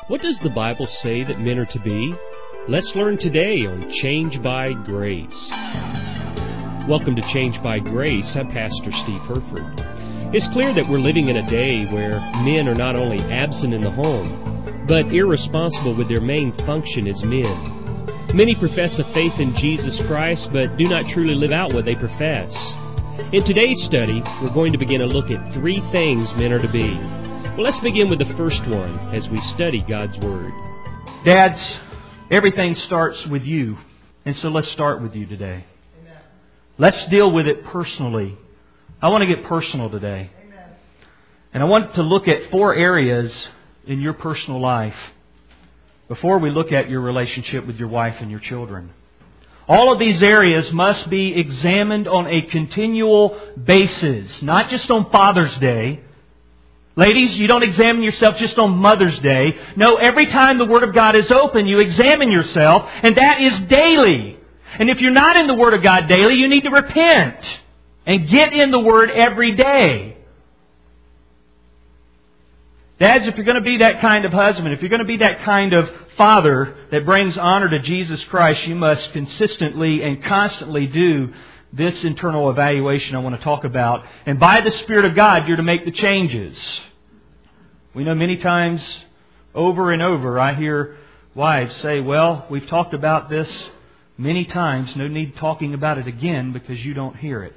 What does the Bible say that men are to be? Let's learn today on Change by Grace. Welcome to Change by Grace. I'm Pastor Steve Herford. It's clear that we're living in a day where men are not only absent in the home, but irresponsible with their main function as men. Many profess a faith in Jesus Christ, but do not truly live out what they profess. In today's study, we're going to begin a look at 3 things men are to be. Well, let's begin with the first one as we study God's Word. Dads, everything starts with you. And so let's start with you today. Amen. Let's deal with it personally. I want to get personal today. Amen. And I want to look at 4 areas in your personal life before we look at your relationship with your wife and your children. All of these areas must be examined on a continual basis, not just on Father's Day. Ladies, you don't examine yourself just on Mother's Day. No, every time the Word of God is open, you examine yourself, and that is daily. And if you're not in the Word of God daily, you need to repent and get in the Word every day. Dads, if you're going to be that kind of husband, if you're going to be that kind of father that brings honor to Jesus Christ, you must consistently and constantly do this internal evaluation I want to talk about. And by the Spirit of God, you're to make the changes. We know many times, over and over, I hear wives say, well, we've talked about this many times. No need talking about it again because you don't hear it.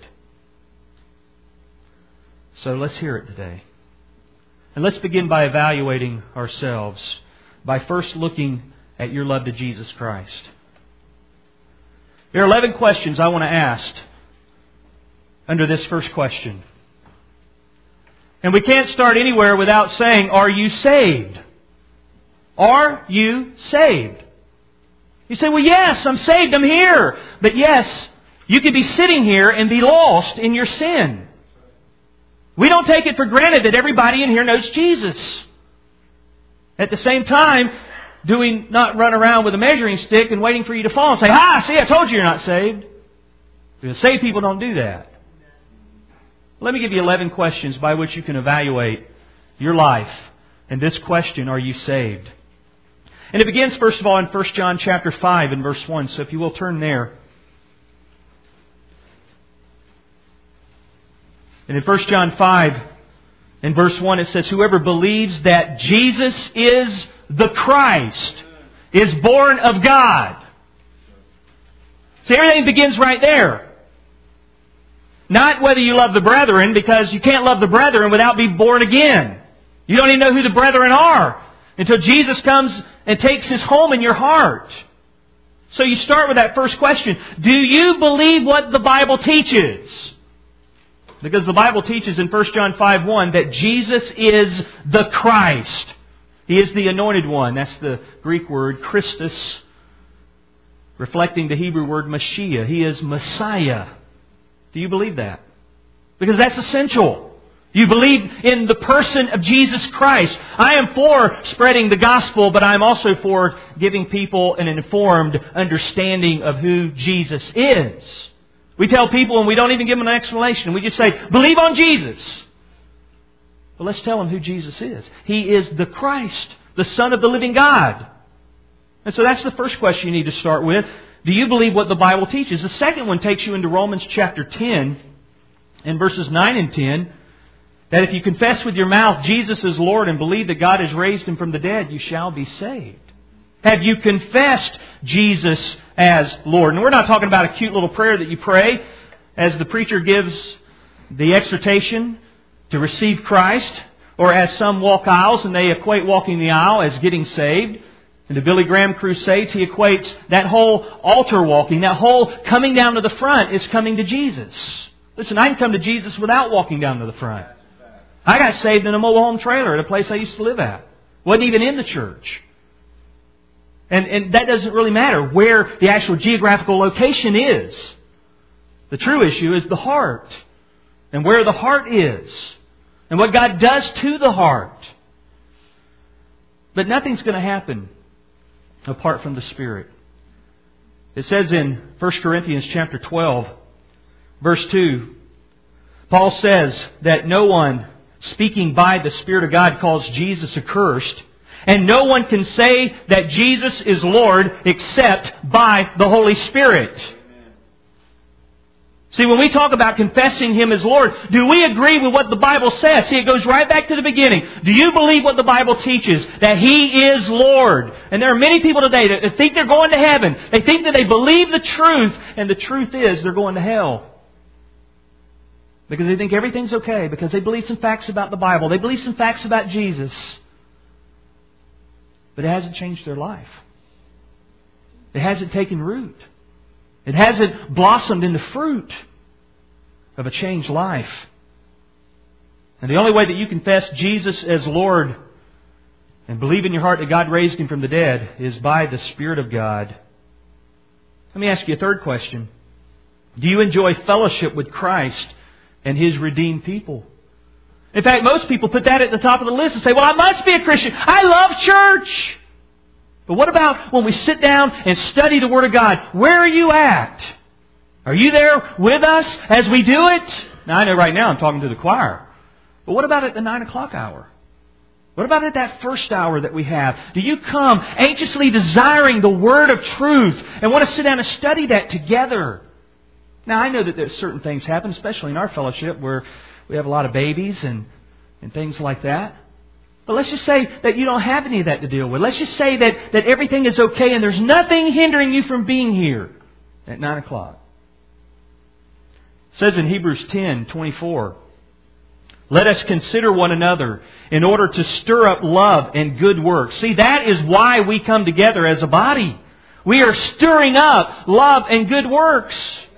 So let's hear it today. And let's begin by evaluating ourselves by first looking at your love to Jesus Christ. There are 11 questions I want to ask under this first question. And we can't start anywhere without saying, are you saved? Are you saved? You say, well, yes, I'm saved, I'm here. But yes, you could be sitting here and be lost in your sin. We don't take it for granted that everybody in here knows Jesus. At the same time, do we not run around with a measuring stick and waiting for you to fall and say, see, I told you you're not saved. Because saved people don't do that. Let me give you 11 questions by which you can evaluate your life. And this question, are you saved? And it begins, first of all, in 1 John chapter 5 and verse 1. So if you will turn there. And in 1 John 5 and verse 1 it says, whoever believes that Jesus is the Christ is born of God. See, everything begins right there. Not whether you love the brethren, because you can't love the brethren without being born again. You don't even know who the brethren are until Jesus comes and takes His home in your heart. So you start with that first question. Do you believe what the Bible teaches? Because the Bible teaches in 1 John 5:1 that Jesus is the Christ. He is the anointed one. That's the Greek word Christus, reflecting the Hebrew word Mashiach. He is Messiah. Do you believe that? Because that's essential. You believe in the person of Jesus Christ. I am for spreading the gospel, but I'm also for giving people an informed understanding of who Jesus is. We tell people and we don't even give them an explanation. We just say, believe on Jesus. Well, let's tell them who Jesus is. He is the Christ, the Son of the living God. And so that's the first question you need to start with. Do you believe what the Bible teaches? The second one takes you into Romans chapter 10 and verses 9 and 10. That if you confess with your mouth Jesus is Lord and believe that God has raised Him from the dead, you shall be saved. Have you confessed Jesus as Lord? And we're not talking about a cute little prayer that you pray as the preacher gives the exhortation to receive Christ, or as some walk aisles and they equate walking the aisle as getting saved. In the Billy Graham crusades, he equates that whole altar walking, that whole coming down to the front is coming to Jesus. Listen, I can come to Jesus without walking down to the front. I got saved in a mobile home trailer at a place I used to live at. Wasn't even in the church. And that doesn't really matter where the actual geographical location is. The true issue is the heart. And where the heart is. And what God does to the heart. But nothing's going to happen apart from the Spirit. It says in 1 Corinthians chapter 12, verse 2, Paul says that no one speaking by the Spirit of God calls Jesus accursed, And no one can say that Jesus is Lord except by the Holy Spirit. See, when we talk about confessing Him as Lord, do we agree with what the Bible says? See, it goes right back to the beginning. Do you believe what the Bible teaches? That He is Lord. And there are many people today that think they're going to heaven. They think that they believe the truth, and the truth is they're going to hell. Because they think everything's okay, because they believe some facts about the Bible. They believe some facts about Jesus. But it hasn't changed their life. It hasn't taken root. It hasn't blossomed into fruit of a changed life. And the only way that you confess Jesus as Lord and believe in your heart that God raised Him from the dead is by the Spirit of God. Let me ask you a third question. Do you enjoy fellowship with Christ and His redeemed people? In fact, most people put that at the top of the list and say, well, I must be a Christian. I love church. But what about when we sit down and study the Word of God? Where are you at? Are you there with us as we do it? Now, I know right now I'm talking to the choir. But what about at the 9 o'clock hour? What about at that first hour that we have? Do you come anxiously desiring the Word of truth and want to sit down and study that together? Now, I know that there's certain things happen, especially in our fellowship, where we have a lot of babies and things like that. But let's just say that you don't have any of that to deal with. Let's just say that everything is okay and there's nothing hindering you from being here at 9 o'clock. It says in Hebrews 10:24, let us consider one another in order to stir up love and good works. See, that is why we come together as a body. We are stirring up love and good works.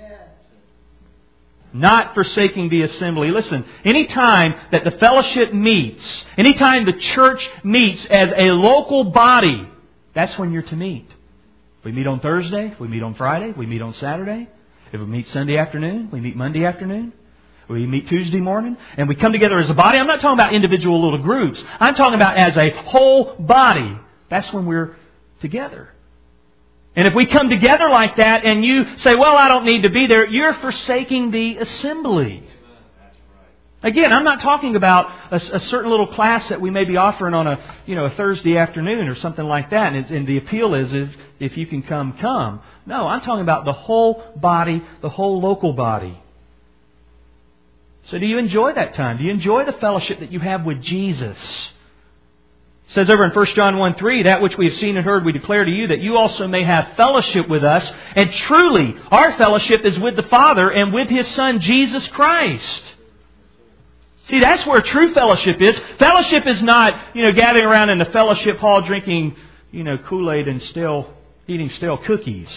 Not forsaking the assembly. Listen, anytime that the fellowship meets, anytime the church meets as a local body, that's when you're to meet. We meet on Thursday, we meet on Friday, we meet on Saturday. If we meet Sunday afternoon, we meet Monday afternoon. We meet Tuesday morning, and we come together as a body. I'm not talking about individual little groups. I'm talking about as a whole body. That's when we're together. And if we come together like that and you say, well, I don't need to be there, you're forsaking the assembly. Again, I'm not talking about a certain little class that we may be offering on a Thursday afternoon or something like that. And the appeal is if you can come. No, I'm talking about the whole body, the whole local body. So do you enjoy that time? Do you enjoy the fellowship that you have with Jesus? It says over in 1 John 1:3, that which we have seen and heard we declare to you, that you also may have fellowship with us. And truly, our fellowship is with the Father and with His Son, Jesus Christ. See, that's where true fellowship is. Fellowship is not, gathering around in the fellowship hall drinking, Kool-Aid and eating stale cookies,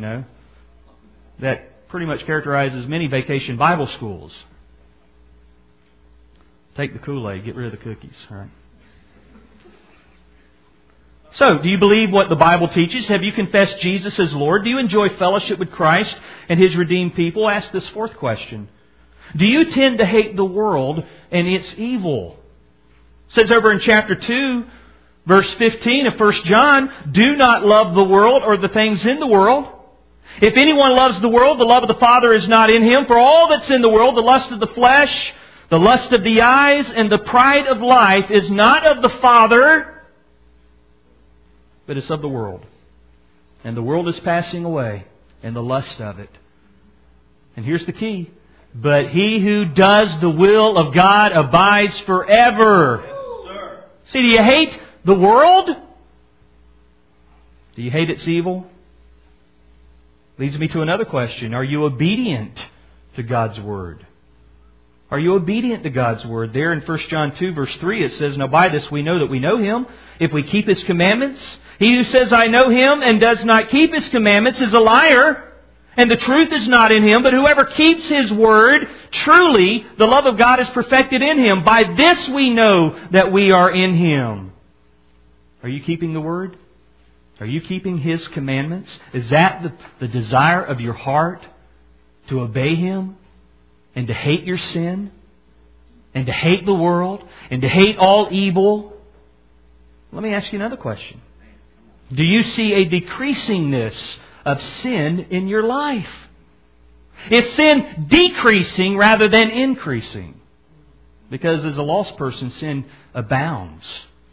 that pretty much characterizes many vacation Bible schools. Take the Kool-Aid, get rid of the cookies, all right? So, do you believe what the Bible teaches? Have you confessed Jesus as Lord? Do you enjoy fellowship with Christ and His redeemed people? Ask this fourth question. Do you tend to hate the world and its evil? It says over in chapter 2, verse 15 of 1 John, do not love the world or the things in the world. If anyone loves the world, the love of the Father is not in him. For all that's in the world, the lust of the flesh, the lust of the eyes, and the pride of life is not of the Father, but it's of the world. And the world is passing away, and the lust of it. And here's the key. But he who does the will of God abides forever. Yes, see, do you hate the world? Do you hate its evil? Leads me to another question. Are you obedient to God's Word? Are you obedient to God's Word? There in 1 John 2 verse 3 it says, now by this we know that we know Him, if we keep His commandments. He who says, I know Him, and does not keep His commandments is a liar, and the truth is not in him. But whoever keeps His word, truly the love of God is perfected in him. By this we know that we are in Him. Are you keeping the Word? Are you keeping His commandments? Is that the desire of your heart? To obey Him? And to hate your sin? And to hate the world? And to hate all evil? Let me ask you another question. Do you see a decreasingness of sin in your life? Is sin decreasing rather than increasing? Because as a lost person, sin abounds.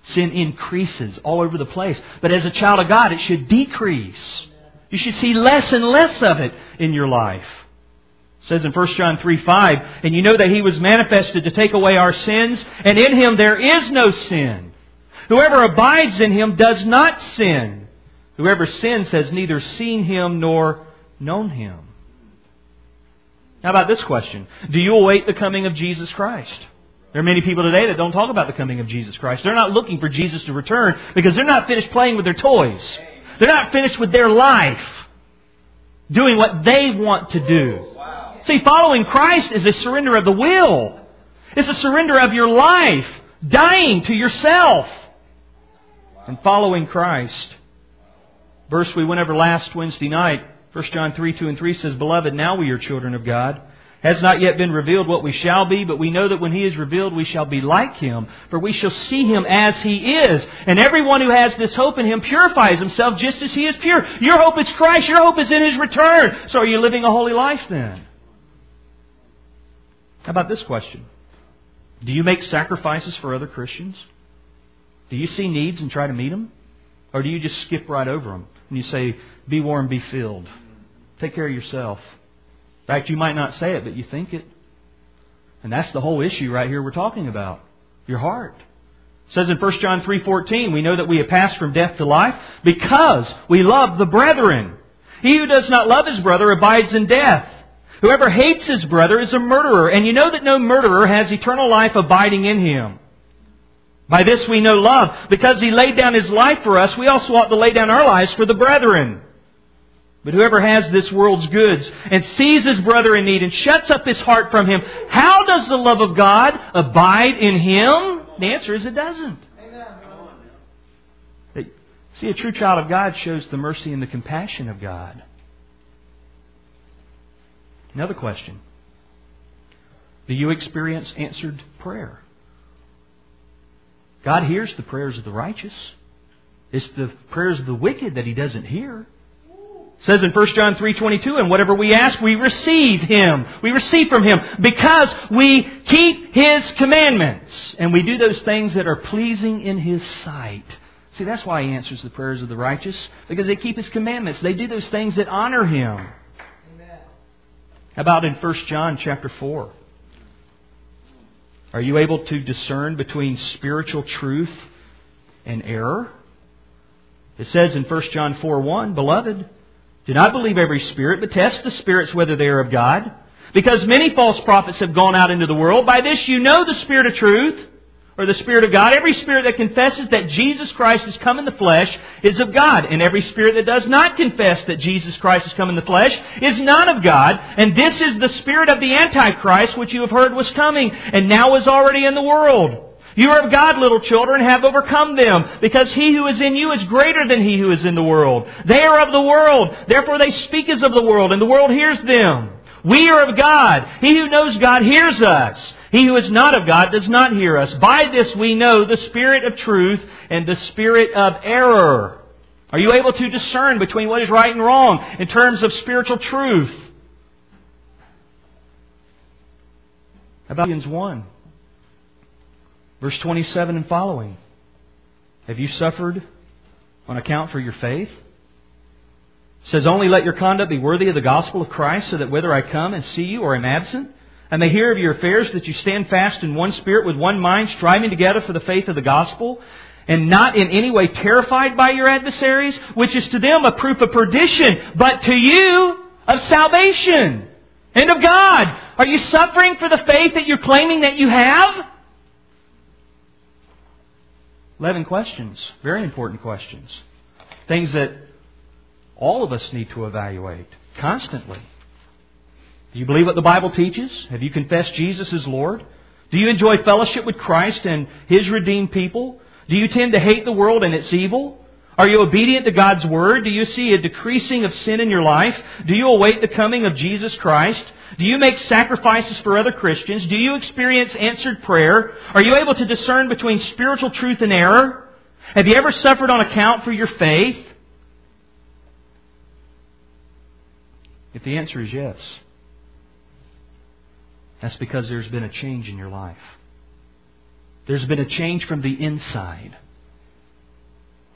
Sin increases all over the place. But as a child of God, it should decrease. You should see less and less of it in your life. It says in 1 John 3:5, and you know that He was manifested to take away our sins, and in Him there is no sin. Whoever abides in Him does not sin. Whoever sins has neither seen Him nor known Him. How about this question? Do you await the coming of Jesus Christ? There are many people today that don't talk about the coming of Jesus Christ. They're not looking for Jesus to return because they're not finished playing with their toys. They're not finished with their life, doing what they want to do. See, following Christ is a surrender of the will. It's a surrender of your life, dying to yourself, and following Christ. Verse we went over last Wednesday night, 1 John 3:2-3 says, Beloved, now we are children of God. Has not yet been revealed what we shall be, but we know that when He is revealed we shall be like Him, for we shall see Him as He is. And everyone who has this hope in Him purifies himself just as He is pure. Your hope is Christ. Your hope is in His return. So are you living a holy life then? How about this question? Do you make sacrifices for other Christians? Do you see needs and try to meet them? Or do you just skip right over them and you say, be warm, be filled. Take care of yourself. In fact, you might not say it, but you think it. And that's the whole issue right here we're talking about. Your heart. It says in 1 John 3:14, we know that we have passed from death to life because we love the brethren. He who does not love his brother abides in death. Whoever hates his brother is a murderer, and you know that no murderer has eternal life abiding in him. By this we know love, because He laid down His life for us, we also ought to lay down our lives for the brethren. But whoever has this world's goods and sees his brother in need and shuts up his heart from him, how does the love of God abide in him? The answer is it doesn't. See, a true child of God shows the mercy and the compassion of God. Another question. Do you experience answered prayer? God hears the prayers of the righteous. It's the prayers of the wicked that He doesn't hear. It says in 1 John 3:22, and whatever we ask, we receive Him. We receive from Him because we keep His commandments. And we do those things that are pleasing in His sight. See, that's why He answers the prayers of the righteous. Because they keep His commandments. They do those things that honor Him. Amen. How about in 1 John chapter 4? Are you able to discern between spiritual truth and error? It says in 1 John 4:1, Beloved, do not believe every spirit, but test the spirits whether they are of God. Because many false prophets have gone out into the world. By this you know the Spirit of truth, or the Spirit of God. Every spirit that confesses that Jesus Christ has come in the flesh is of God. And every spirit that does not confess that Jesus Christ has come in the flesh is not of God. And this is the spirit of the Antichrist, which you have heard was coming, and now is already in the world. You are of God, little children, and have overcome them, because He who is in you is greater than he who is in the world. They are of the world, therefore they speak as of the world, and the world hears them. We are of God. He who knows God hears us. He who is not of God does not hear us. By this we know the spirit of truth and the spirit of error. Are you able to discern between what is right and wrong in terms of spiritual truth? About Philippians 1, verse 27 and following. Have you suffered on account for your faith? It says, Only let your conduct be worthy of the gospel of Christ, so that whether I come and see you or am absent, I may hear of your affairs, that you stand fast in one spirit with one mind, striving together for the faith of the gospel, and not in any way terrified by your adversaries, which is to them a proof of perdition, but to you of salvation and of God. Are you suffering for the faith that you're claiming that you have? 11 questions. Very important questions. Things that all of us need to evaluate constantly. Do you believe what the Bible teaches? Have you confessed Jesus as Lord? Do you enjoy fellowship with Christ and His redeemed people? Do you tend to hate the world and its evil? Are you obedient to God's Word? Do you see a decreasing of sin in your life? Do you await the coming of Jesus Christ? Do you make sacrifices for other Christians? Do you experience answered prayer? Are you able to discern between spiritual truth and error? Have you ever suffered on account for your faith? If the answer is yes, that's because there's been a change in your life. There's been a change from the inside.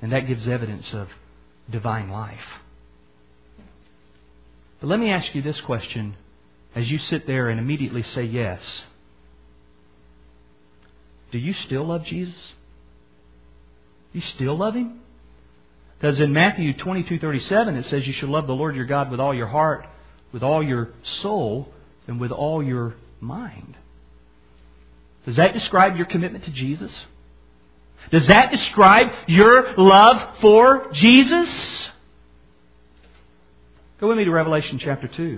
And that gives evidence of divine life. But let me ask you this question as you sit there and immediately say yes. Do you still love Jesus? You still love Him? Because in Matthew 22:37 it says you should love the Lord your God with all your heart, with all your soul, and with all your mind. Does that describe your commitment to Jesus? Does that describe your love for Jesus? Go with me to Revelation chapter 2.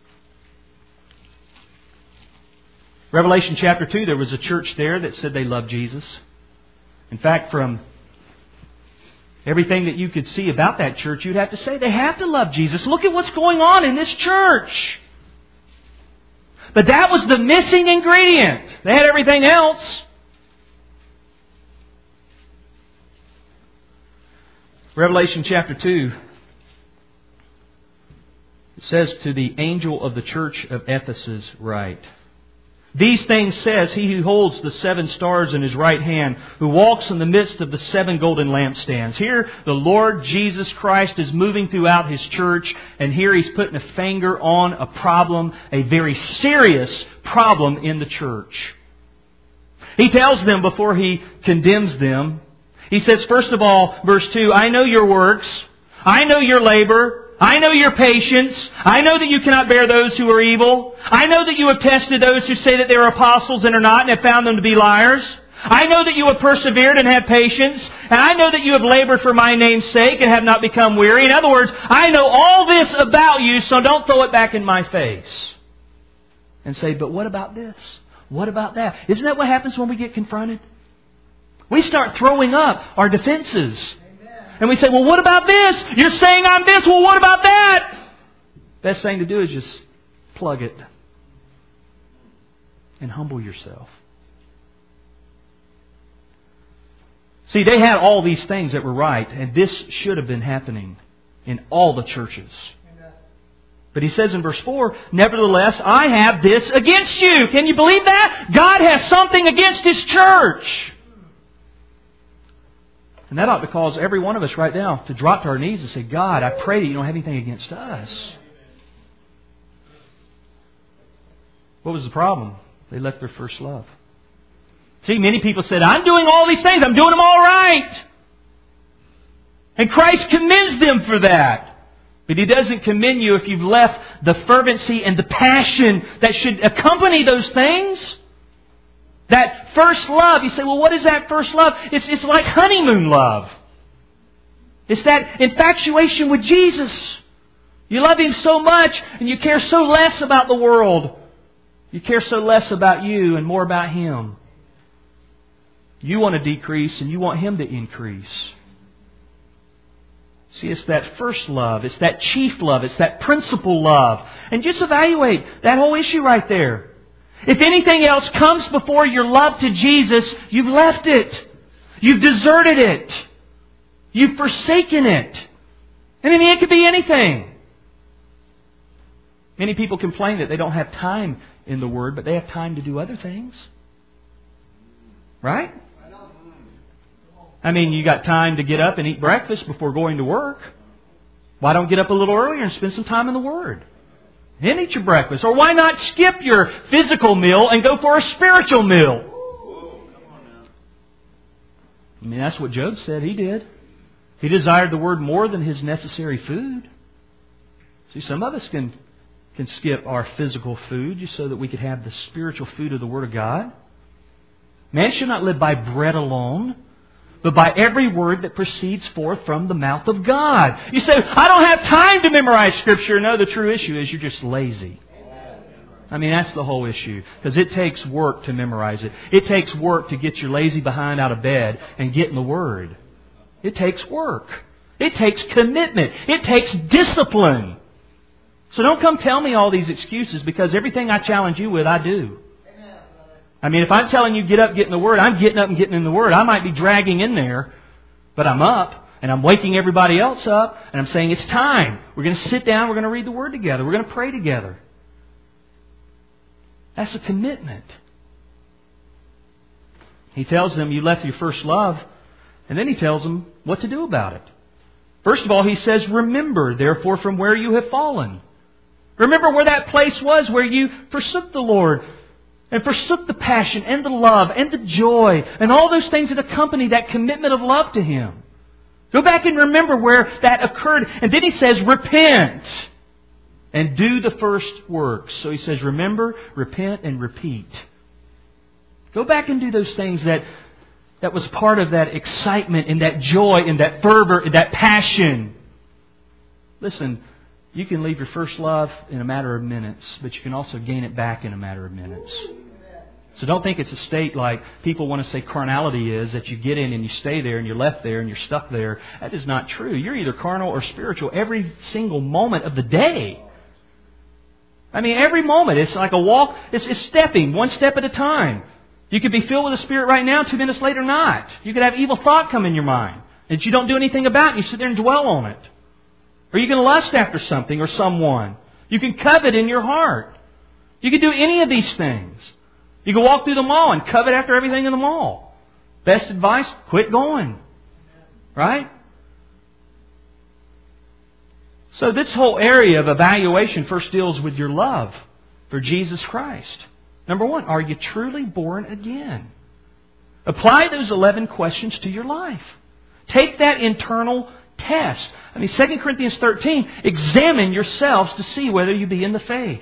Revelation chapter 2, there was a church there that said they loved Jesus. In fact, from everything that you could see about that church, you'd have to say they have to love Jesus. Look at what's going on in this church. But that was the missing ingredient. They had everything else. Revelation chapter 2, it says, to the angel of the church of Ephesus write, these things says He who holds the 7 stars in His right hand, who walks in the midst of the 7 golden lampstands. Here, the Lord Jesus Christ is moving throughout His church, and here He's putting a finger on a problem, a very serious problem in the church. He tells them before He condemns them, He says, first of all, verse 2, I know your works, I know your labor, I know your patience. I know that you cannot bear those who are evil. I know that you have tested those who say that they are apostles and are not, and have found them to be liars. I know that you have persevered and have patience. And I know that you have labored for my name's sake and have not become weary. In other words, I know all this about you, so don't throw it back in my face. And say, but what about this? What about that? Isn't that what happens when we get confronted? We start throwing up our defenses. And we say, well, what about this? You're saying I'm this. Well, what about that? Best thing to do is just plug it and humble yourself. See, they had all these things that were right, and this should have been happening in all the churches. But he says in verse 4, nevertheless, I have this against you. Can you believe that? God has something against His church. And that ought to cause every one of us right now to drop to our knees and say, God, I pray that you don't have anything against us. What was the problem? They left their first love. See, many people said, I'm doing all these things. I'm doing them all right. And Christ commends them for that. But He doesn't commend you if you've left the fervency and the passion that should accompany those things. That first love, you say, well, what is that first love? It's like honeymoon love. It's that infatuation with Jesus. You love Him so much and you care so less about the world. You care so less about you and more about Him. You want to decrease and you want Him to increase. See, it's that first love. It's that chief love. It's that principal love. And just evaluate that whole issue right there. If anything else comes before your love to Jesus, you've left it. You've deserted it. You've forsaken it. And I mean, it could be anything. Many people complain that they don't have time in the Word, but they have time to do other things. Right? I mean, you got time to get up and eat breakfast before going to work. Why don't get up a little earlier and spend some time in the Word? And eat your breakfast. Or why not skip your physical meal and go for a spiritual meal? I mean, that's what Job said he did. He desired the Word more than his necessary food. See, some of us can skip our physical food just so that we could have the spiritual food of the Word of God. Man should not live by bread alone, but by every word that proceeds forth from the mouth of God. You say, I don't have time to memorize Scripture. No, the true issue is you're just lazy. I mean, that's the whole issue. Because it takes work to memorize it. It takes work to get your lazy behind out of bed and get in the Word. It takes work. It takes commitment. It takes discipline. So don't come tell me all these excuses, because everything I challenge you with, I do. I mean, if I'm telling you get up, get in the Word, I'm getting up and getting in the Word. I might be dragging in there, but I'm up, and I'm waking everybody else up, and I'm saying it's time. We're going to sit down, we're going to read the Word together, we're going to pray together. That's a commitment. He tells them, you left your first love. And then He tells them what to do about it. First of all, He says, remember, therefore, from where you have fallen. Remember where that place was where you forsook the Lord and forsook the passion and the love and the joy and all those things that accompany that commitment of love to Him. Go back and remember where that occurred. And then He says, repent and do the first works. So He says, remember, repent, and repeat. Go back and do those things that was part of that excitement and that joy and that fervor and that passion. Listen, you can leave your first love in a matter of minutes, but you can also gain it back in a matter of minutes. So don't think it's a state like people want to say carnality is, that you get in and you stay there and you're left there and you're stuck there. That is not true. You're either carnal or spiritual every single moment of the day. I mean, every moment. It's like a walk. It's stepping, one step at a time. You could be filled with the Spirit right now, 2 minutes later not. You could have evil thought come in your mind that you don't do anything about and you sit there and dwell on it. Or you can lust after something or someone. You can covet in your heart. You can do any of these things. You can walk through the mall and covet after everything in the mall. Best advice, quit going. Right? So this whole area of evaluation first deals with your love for Jesus Christ. Number one, are you truly born again? Apply those 11 questions to your life. Take that internal test. 2 Corinthians 13, examine yourselves to see whether you be in the faith.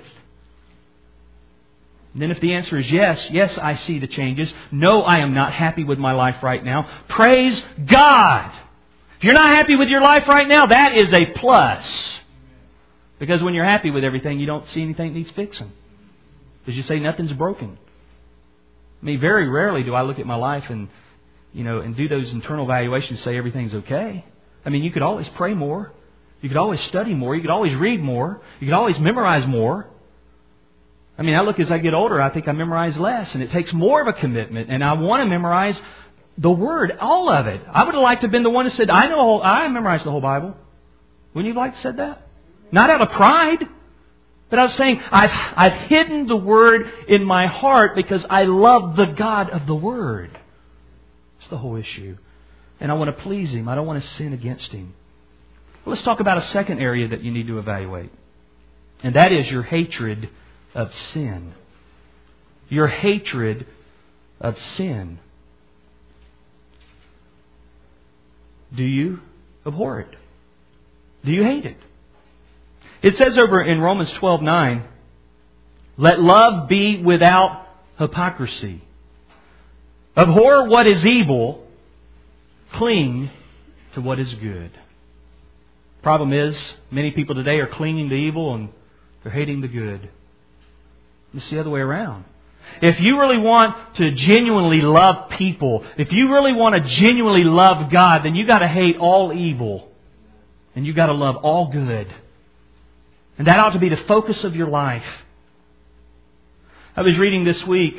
And then if the answer is yes, I see the changes. No, I am not happy with my life right now. Praise God. If you're not happy with your life right now, that is a plus. Because when you're happy with everything, you don't see anything that needs fixing. Because you say nothing's broken. Very rarely do I look at my life and do those internal evaluations and say everything's okay. You could always pray more. You could always study more. You could always read more. You could always memorize more. I look as I get older, I think I memorize less. And it takes more of a commitment. And I want to memorize the Word, all of it. I would have liked to have been the one who said, I memorized the whole Bible. Wouldn't you have liked to have said that? Not out of pride. But I was saying, I've hidden the Word in my heart because I love the God of the Word. That's the whole issue. And I want to please Him. I don't want to sin against Him. Well, let's talk about a second area that you need to evaluate. And that is your hatred of sin. Your hatred of sin. Do you abhor it? Do you hate it? It says over in Romans 12:9, let love be without hypocrisy. Abhor what is evil. Cling to what is good. Problem is, many people today are clinging to evil and they're hating the good. It's the other way around. If you really want to genuinely love people, if you really want to genuinely love God, then you got to hate all evil. And you got to love all good. And that ought to be the focus of your life. I was reading this week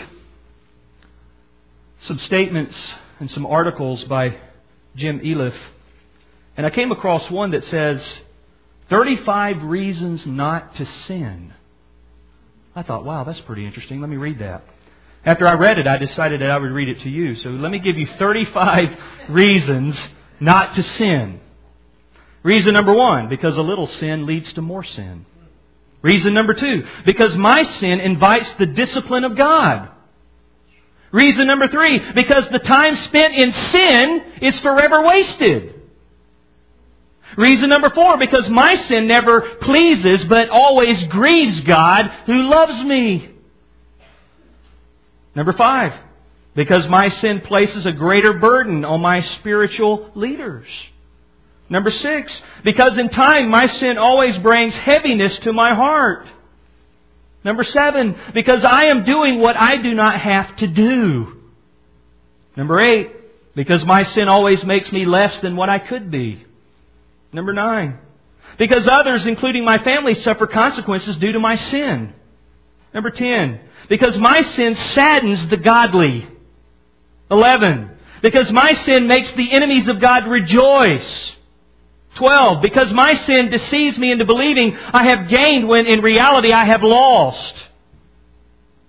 some statements and some articles by Jim Elif. And I came across one that says, 35 reasons not to sin. I thought, wow, that's pretty interesting. Let me read that. After I read it, I decided that I would read it to you. So let me give you 35 reasons not to sin. Reason number 1, because a little sin leads to more sin. Reason number 2, because my sin invites the discipline of God. Reason number 3, because the time spent in sin is forever wasted. Reason number 4, because my sin never pleases but always grieves God who loves me. Number 5, because my sin places a greater burden on my spiritual leaders. Number 6, because in time my sin always brings heaviness to my heart. Number 7, because I am doing what I do not have to do. Number 8, because my sin always makes me less than what I could be. Number 9, because others, including my family, suffer consequences due to my sin. Number 10, because my sin saddens the godly. 11, because my sin makes the enemies of God rejoice. 12, because my sin deceives me into believing I have gained when in reality I have lost.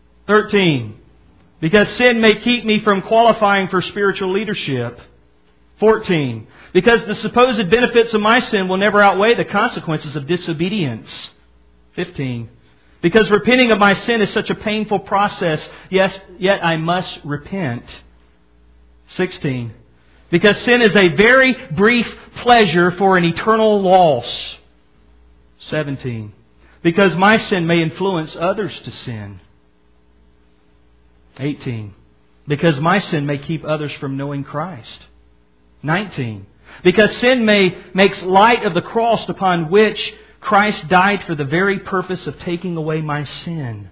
13, because sin may keep me from qualifying for spiritual leadership. 14. Because the supposed benefits of my sin will never outweigh the consequences of disobedience. 15. Because repenting of my sin is such a painful process, yes, yet I must repent. 16. Because sin is a very brief pleasure for an eternal loss. 17. Because my sin may influence others to sin. 18. Because my sin may keep others from knowing Christ. 19. Because sin makes light of the cross upon which Christ died for the very purpose of taking away my sin.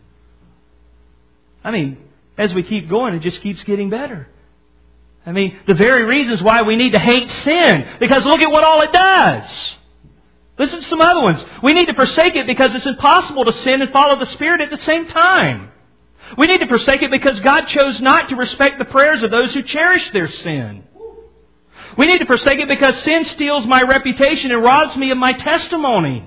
I mean, as we keep going, it just keeps getting better. I mean, the very reasons why we need to hate sin. Because look at what all it does. Listen to some other ones. We need to forsake it because it's impossible to sin and follow the Spirit at the same time. We need to forsake it because God chose not to respect the prayers of those who cherish their sin. We need to forsake it because sin steals my reputation and robs me of my testimony.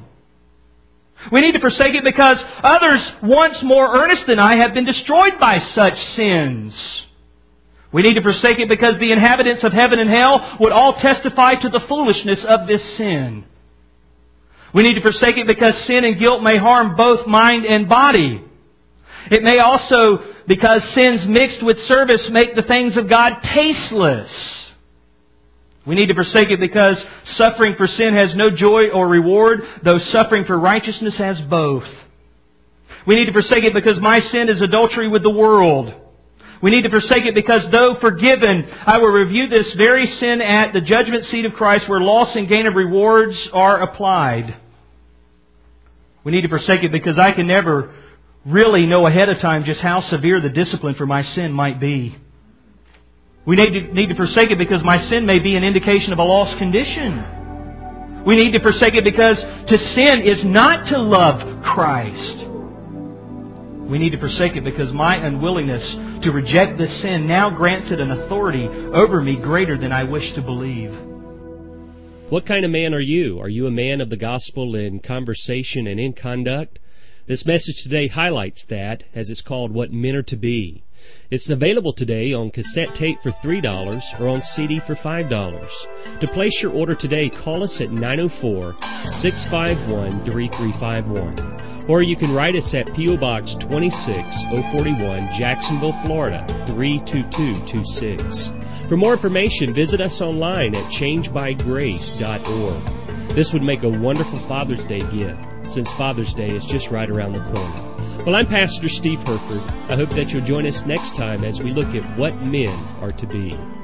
We need to forsake it because others once more earnest than I have been destroyed by such sins. We need to forsake it because the inhabitants of heaven and hell would all testify to the foolishness of this sin. We need to forsake it because sin and guilt may harm both mind and body. It may also, because sins mixed with service make the things of God tasteless. We need to forsake it because suffering for sin has no joy or reward, though suffering for righteousness has both. We need to forsake it because my sin is adultery with the world. We need to forsake it because though forgiven, I will review this very sin at the judgment seat of Christ where loss and gain of rewards are applied. We need to forsake it because I can never really know ahead of time just how severe the discipline for my sin might be. We need to forsake it because my sin may be an indication of a lost condition. We need to forsake it because to sin is not to love Christ. We need to forsake it because my unwillingness to reject this sin now grants it an authority over me greater than I wish to believe. What kind of man are you? Are you a man of the gospel in conversation and in conduct? This message today highlights that, as it's called What Men Are to Be. It's available today on cassette tape for $3 or on CD for $5. To place your order today, call us at 904-651-3351. Or you can write us at P.O. Box 26041, Jacksonville, Florida, 32226. For more information, visit us online at changebygrace.org. This would make a wonderful Father's Day gift, since Father's Day is just right around the corner. Well, I'm Pastor Steve Herford. I hope that you'll join us next time as we look at what men are to be.